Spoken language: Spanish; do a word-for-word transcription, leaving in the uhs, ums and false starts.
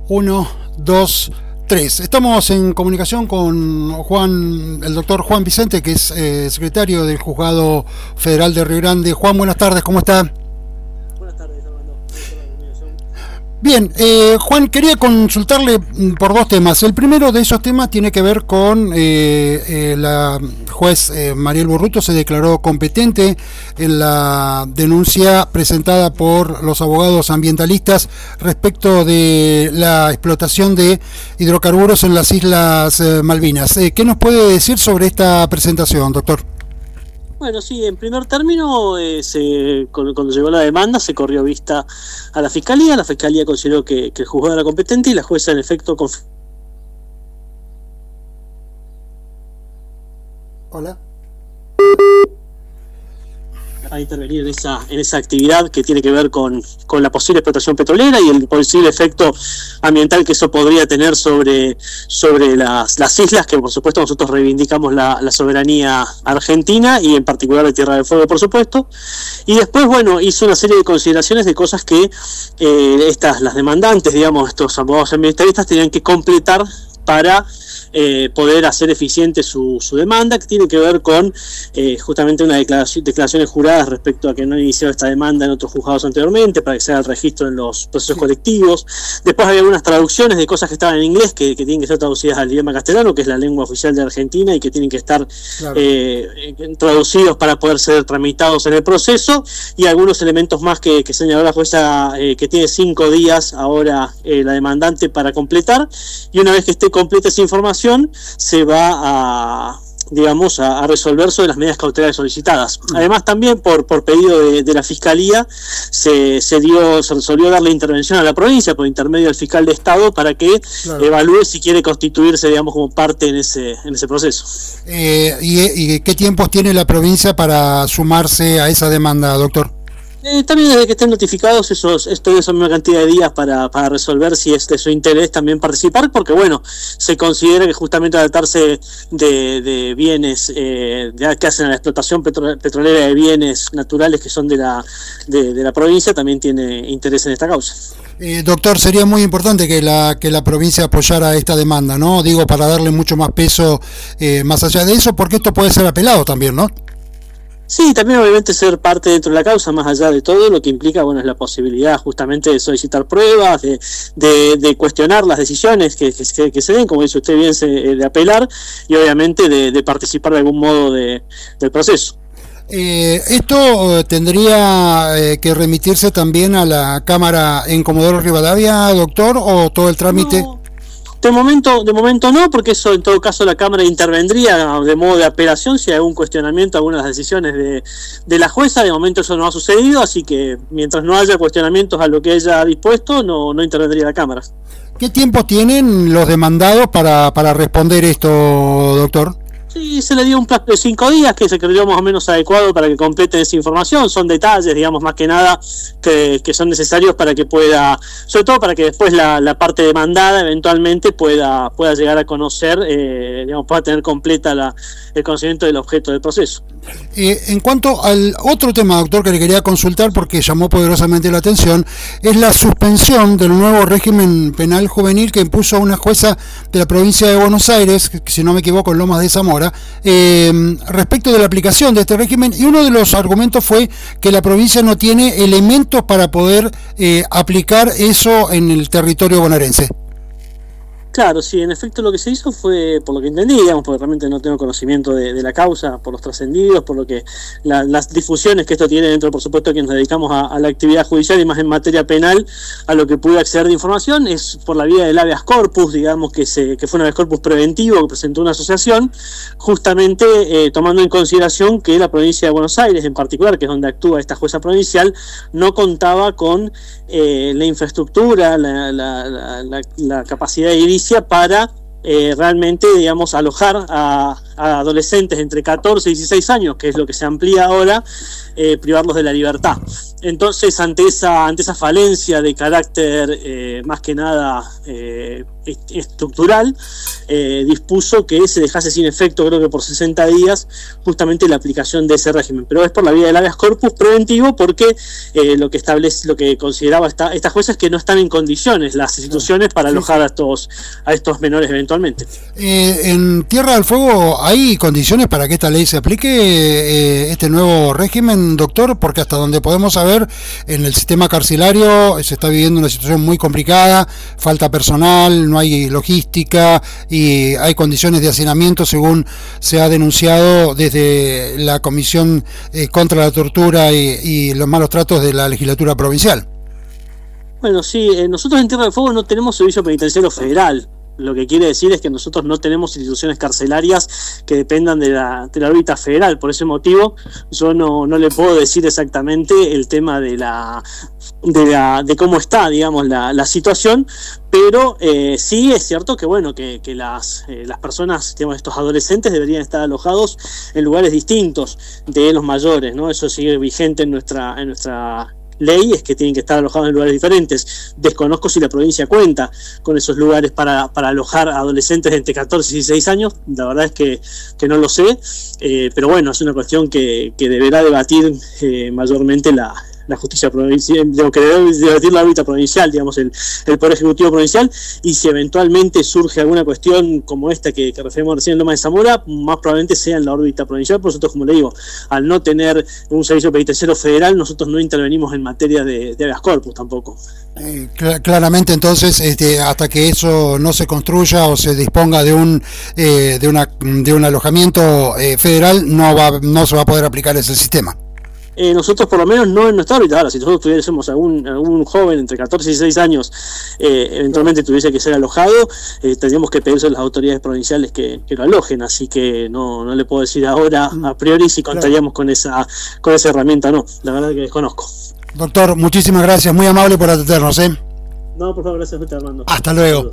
Uno, dos, tres. Estamos en comunicación con Juan, el doctor Juan Vicente, que es eh, secretario del Juzgado Federal de Río Grande. Juan, buenas tardes, ¿cómo está? Buenas tardes, Armando. Bien, eh, Juan, quería consultarle por dos temas. El primero de esos temas tiene que ver con eh, eh, la juez eh, Mariel Burruto se declaró competente en la denuncia presentada por los abogados ambientalistas respecto de la explotación de hidrocarburos en las Islas eh, Malvinas. Eh, ¿Qué nos puede decir sobre esta presentación, doctor? Bueno, sí, en primer término, eh, se, cuando, cuando llegó la demanda se corrió vista a la Fiscalía, la Fiscalía consideró que, que el juzgado era competente y la jueza en efecto conf... Hola. a intervenir en esa en esa actividad que tiene que ver con, con la posible explotación petrolera y el posible efecto ambiental que eso podría tener sobre, sobre las, las islas, que por supuesto nosotros reivindicamos la, la soberanía argentina y en particular de Tierra del Fuego, por supuesto. Y después, bueno, hizo una serie de consideraciones de cosas que eh, estas las demandantes, digamos, estos abogados ambientalistas tenían que completar para Eh, poder hacer eficiente su, su demanda, que tiene que ver con eh, justamente una declaración, declaraciones juradas respecto a que no han iniciado esta demanda en otros juzgados anteriormente, para que se haga el registro en los procesos colectivos. Después había algunas traducciones de cosas que estaban en inglés, que, que tienen que ser traducidas al idioma castellano, que es la lengua oficial de Argentina, y que tienen que estar claro. eh, traducidos para poder ser tramitados en el proceso, y algunos elementos más que, que señaló la jueza, eh, que tiene cinco días ahora eh, la demandante para completar, y una vez que esté completa esa información se va a, digamos, a, a resolver sobre las medidas cautelares solicitadas. Además, también por, por pedido de, de la Fiscalía se, se dio, se resolvió darle intervención a la provincia por intermedio del fiscal de Estado para que claro. evalúe si quiere constituirse, digamos, como parte en ese, en ese proceso. Eh, y, ¿Y qué tiempos tiene la provincia para sumarse a esa demanda, doctor? Eh, también desde que estén notificados, esos, esto es una cantidad de días para, para resolver si es de su interés también participar, porque bueno, se considera que justamente al tratarse de, de bienes eh, de, que hacen a la explotación petro, petrolera de bienes naturales que son de la, de, de la provincia, también tiene interés en esta causa. Eh, doctor, sería muy importante que la que la provincia apoyara esta demanda, ¿no? Digo, para darle mucho más peso eh, más allá de eso, porque esto puede ser apelado también, ¿no? Sí, también obviamente ser parte dentro de la causa, más allá de todo, lo que implica, bueno, es la posibilidad justamente de solicitar pruebas, de, de, de cuestionar las decisiones que, que, que se den, como dice usted bien, se, de apelar, y obviamente de, de participar de algún modo de, del proceso. Eh, ¿Esto tendría eh, que remitirse también a la Cámara en Comodoro Rivadavia, doctor, o todo el trámite...? No. De momento, de momento no, porque eso en todo caso la Cámara intervendría de modo de apelación si hay algún cuestionamiento a algunas decisiones de, de la jueza. De momento eso no ha sucedido, así que mientras no haya cuestionamientos a lo que ella ha dispuesto, no, no intervendría la Cámara. ¿Qué tiempo tienen los demandados para, para responder esto, doctor? Sí, se le dio un plazo de cinco días que se creyó más o menos adecuado para que completen esa información. Son detalles, digamos, más que nada que, que son necesarios para que pueda, sobre todo para que después la, la parte demandada eventualmente pueda, pueda llegar a conocer, eh, digamos, pueda tener completa la, el conocimiento del objeto del proceso. Eh, en cuanto al otro tema, doctor, que le quería consultar porque llamó poderosamente la atención, es la suspensión del nuevo régimen penal juvenil que impuso una jueza de la provincia de Buenos Aires, que, si no me equivoco, en Lomas de Zamora, eh, respecto de la aplicación de este régimen, y uno de los argumentos fue que la provincia no tiene elementos para poder eh, aplicar eso en el territorio bonaerense. Claro, sí, en efecto lo que se hizo fue, por lo que entendí, digamos, porque realmente no tengo conocimiento de, de la causa, por los trascendidos, por lo que la, las difusiones que esto tiene dentro, por supuesto, que nos dedicamos a, a la actividad judicial y más en materia penal, a lo que pude acceder de información, es por la vía del habeas corpus, digamos, que se que fue un habeas corpus preventivo que presentó una asociación, justamente eh, tomando en consideración que la provincia de Buenos Aires, en particular, que es donde actúa esta jueza provincial, no contaba con eh, la infraestructura, la, la, la, la, la capacidad edilicia para eh, realmente, digamos, alojar a, a adolescentes entre catorce y dieciséis años, que es lo que se amplía ahora, eh, privarlos de la libertad. Entonces, ante esa, ante esa falencia de carácter eh, más que nada eh, estructural, eh, dispuso que se dejase sin efecto, creo que por sesenta días, justamente la aplicación de ese régimen. Pero es por la vía del habeas corpus preventivo, porque eh, lo que establece, lo que consideraba esta, esta jueza es que no están en condiciones las instituciones para alojar a estos, a estos menores eventualmente. Eh, en Tierra del Fuego, ¿hay condiciones para que esta ley se aplique, eh, este nuevo régimen, doctor? Porque hasta donde podemos saber, en el sistema carcelario se está viviendo una situación muy complicada, falta personal, no hay logística y hay condiciones de hacinamiento, según se ha denunciado desde la Comisión eh, contra la Tortura y, y los malos tratos de la legislatura provincial. Bueno, sí, eh, nosotros en Tierra del Fuego no tenemos servicio penitenciario federal. Lo que quiere decir es que nosotros no tenemos instituciones carcelarias que dependan de la, de la órbita federal. Por ese motivo, yo no, no le puedo decir exactamente el tema de la de, la, de cómo está, digamos, la, la situación, pero eh, sí es cierto que, bueno, que, que las, eh, las personas, digamos, estos adolescentes deberían estar alojados en lugares distintos de los mayores, ¿no? Eso sigue vigente en nuestra en nuestra ley, es que tienen que estar alojados en lugares diferentes. Desconozco si la provincia cuenta con esos lugares para, para alojar a adolescentes entre catorce y dieciséis años, la verdad es que, que no lo sé, eh, pero bueno, es una cuestión que, que deberá debatir eh, mayormente la, la justicia provincial, digo, que debe debatir la órbita provincial, digamos, el, el Poder Ejecutivo Provincial, y si eventualmente surge alguna cuestión como esta que, que referimos recién en Loma de Zamora, más probablemente sea en la órbita provincial. Por nosotros, como le digo, al no tener un servicio penitenciario federal, nosotros no intervenimos en materia de, de habeas corpus tampoco. Eh, cl- claramente, entonces, este, hasta que eso no se construya o se disponga de un eh, de una de un alojamiento eh, federal, no va no se va a poder aplicar ese sistema. Eh, nosotros, por lo menos, no en nuestra órbita. Ahora, si nosotros tuviésemos algún, algún joven entre catorce y dieciséis años, eh, eventualmente tuviese que ser alojado, eh, tendríamos que pedirse a las autoridades provinciales que, que lo alojen. Así que no, no le puedo decir ahora a priori si contaríamos con esa, con esa herramienta o no. La verdad que desconozco. Doctor, muchísimas gracias, muy amable por atendernos, ¿eh? No, por favor, gracias a usted, Armando. Hasta luego.